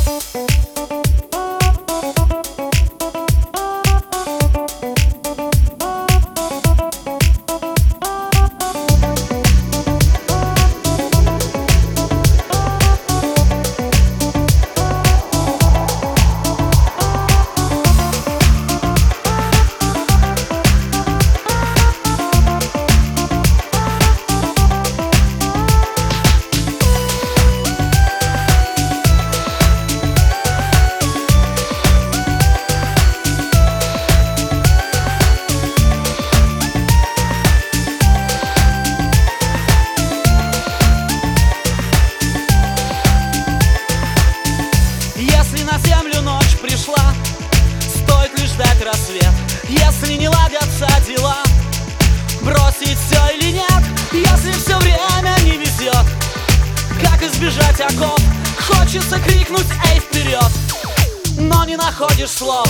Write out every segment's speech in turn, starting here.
Рассвет, если не ладятся дела, бросить все или нет, если все время не везет. Как избежать оков? Хочется крикнуть: эй, вперед! Но не находишь слов.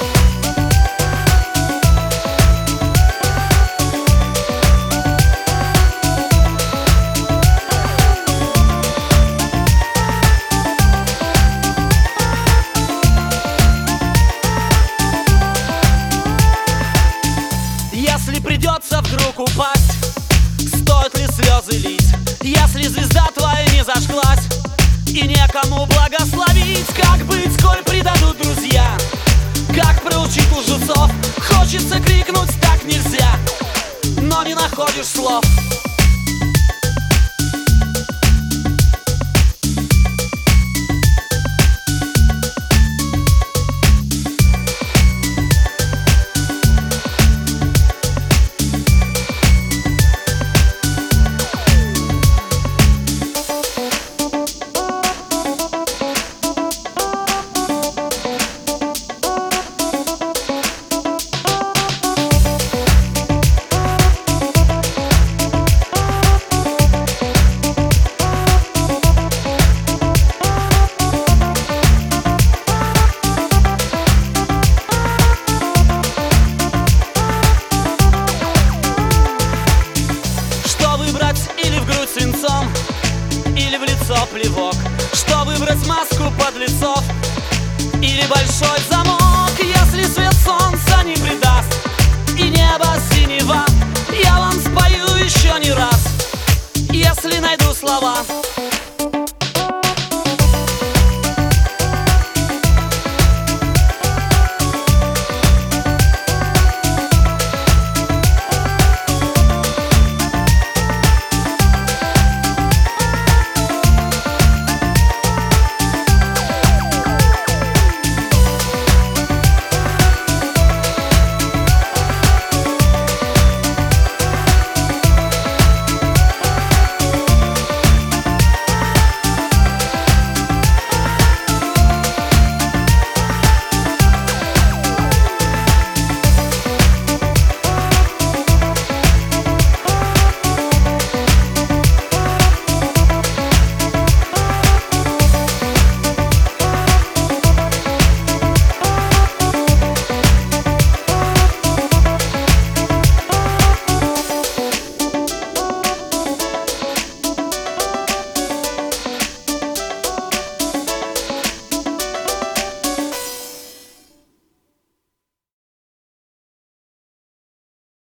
Если придется вдруг упасть, стоит ли слезы лить? Если звезда твоя не зажглась и некому благословить, как быть, коль предадут друзья? Как проучить лжецов? Хочется крикнуть: так нельзя, но не находишь слов. Или в грудь свинцом, или в лицо плевок? Что выбрать, маску подлецов или большой замок? Если свет солнца не придаст и небо синева, я вам спою еще не раз, если найду слова.